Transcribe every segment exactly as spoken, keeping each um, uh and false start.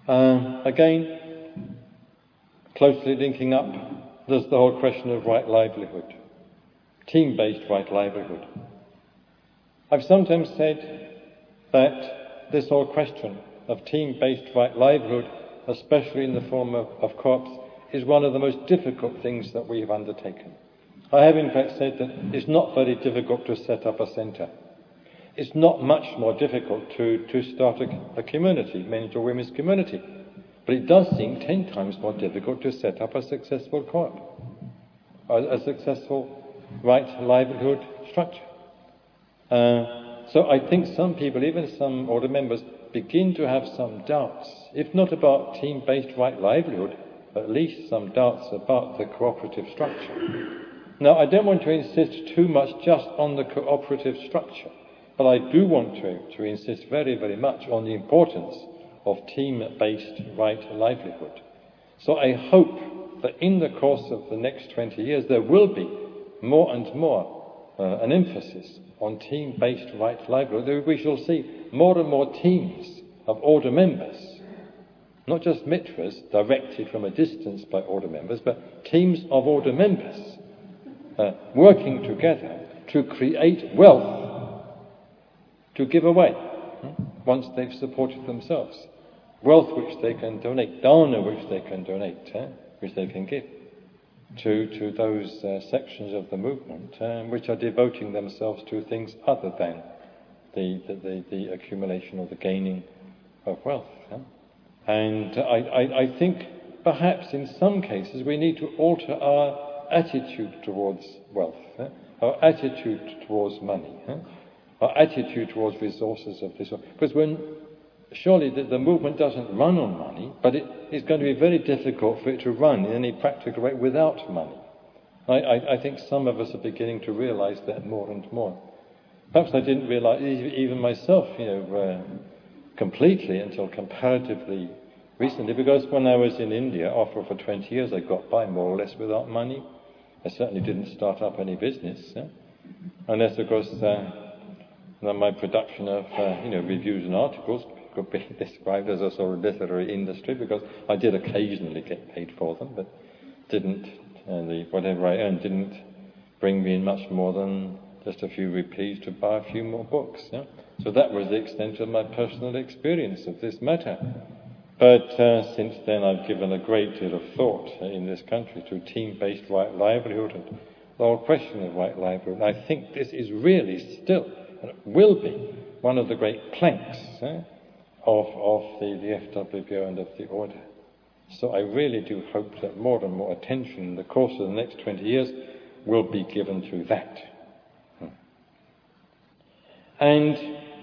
Uh, again, closely linking up, there's the whole question of right livelihood, team-based right livelihood. I've sometimes said that this whole question of team-based right livelihood, especially in the form of, of co-ops, is one of the most difficult things that we have undertaken. I have in fact said that it's not very difficult to set up a centre. It's not much more difficult to, to start a, a community, men's or women's community. But it does seem ten times more difficult to set up a successful co-op, a, a successful right livelihood structure. Uh, so I think some people, even some order members, begin to have some doubts, if not about team-based right livelihood, at least some doubts about the cooperative structure. Now, I don't want to insist too much just on the cooperative structure, but I do want to, to insist very, very much on the importance of team-based right livelihood. So I hope that in the course of the next twenty years there will be more and more uh, an emphasis on team-based right livelihood. We shall see more and more teams of order members, not just mitras directed from a distance by order members, but teams of order members uh, working together to create wealth to give away hmm, once they've supported themselves. Wealth which they can donate, dana which they can donate, eh, which they can give to, to those uh, sections of the movement uh, which are devoting themselves to things other than the, the, the, the accumulation or the gaining of wealth. Eh? And I, I, I think perhaps in some cases we need to alter our attitude towards wealth, eh? our attitude towards money, eh? our attitude towards resources of this. Because when surely the, the movement doesn't run on money, but it, it's going to be very difficult for it to run in any practical way without money. I, I, I think some of us are beginning to realise that more and more. Perhaps I didn't realise even myself, you know, uh, completely until comparatively recently, because when I was in India, after for twenty years, I got by more or less without money. I certainly didn't start up any business, eh? unless, of course, uh, my production of, uh, you know, reviews and articles could be described as a sort of literary industry, because I did occasionally get paid for them, but didn't, uh, the, whatever I earned didn't bring me in much more than just a few rupees to buy a few more books. Yeah? So that was the extent of my personal experience of this matter. But uh, since then I've given a great deal of thought uh, in this country to team-based right livelihood and the whole question of right livelihood. I think this is really still, and will be, one of the great planks eh, of, of the, the F W B O and of the order. So I really do hope that more and more attention in the course of the next twenty years will be given to that. Hmm. And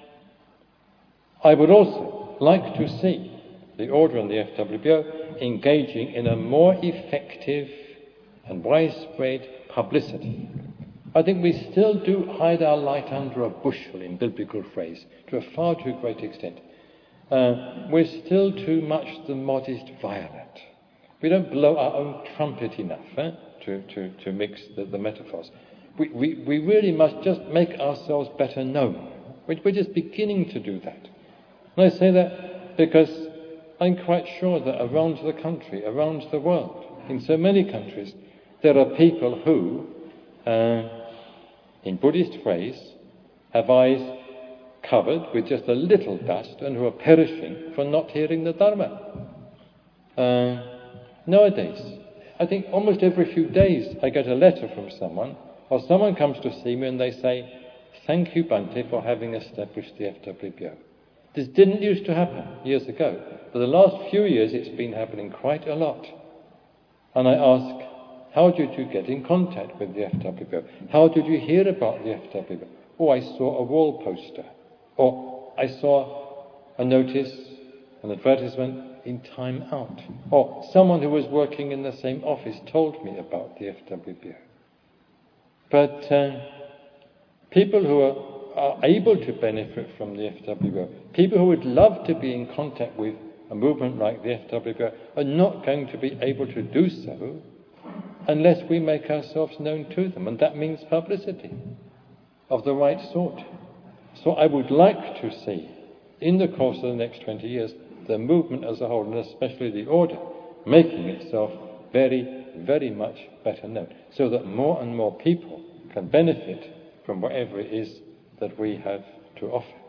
I would also like to see the order and the F W B O engaging in a more effective and widespread publicity. I think we still do hide our light under a bushel, in biblical phrase, to a far too great extent. Uh, we're still too much the modest violet. We don't blow our own trumpet enough eh, to, to, to mix the, the metaphors. We, we, we really must just make ourselves better known. We're just beginning to do that. And I say that because I'm quite sure that around the country, around the world, in so many countries, there are people who, uh, in Buddhist phrase, have eyes covered with just a little dust and who are perishing for not hearing the Dharma. Uh, nowadays, I think almost every few days I get a letter from someone, or someone comes to see me and they say, "Thank you, Bhante, for having established the F W B O." This didn't used to happen years ago, but the last few years it's been happening quite a lot. And I ask, how did you get in contact with the F W B O? How did you hear about the F W B O? Oh, I saw a wall poster. Or I saw a notice, an advertisement in Time Out. Or someone who was working in the same office told me about the F W B O. But uh, people who are, are able to benefit from the F W B O, people who would love to be in contact with a movement like the F W B O, are not going to be able to do so unless we make ourselves known to them. And that means publicity of the right sort. So I would like to see, in the course of the next twenty years, the movement as a whole, and especially the order, making itself very, very much better known, so that more and more people can benefit from whatever it is that we have to offer.